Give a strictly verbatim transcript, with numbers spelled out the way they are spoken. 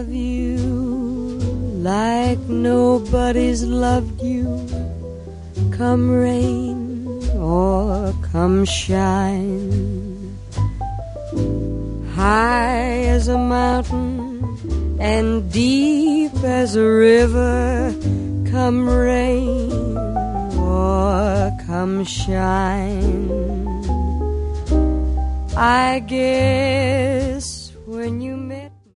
love you like nobody's loved you. Come rain or come shine, high as a mountain and deep as a river. Come rain or come shine, I guess when you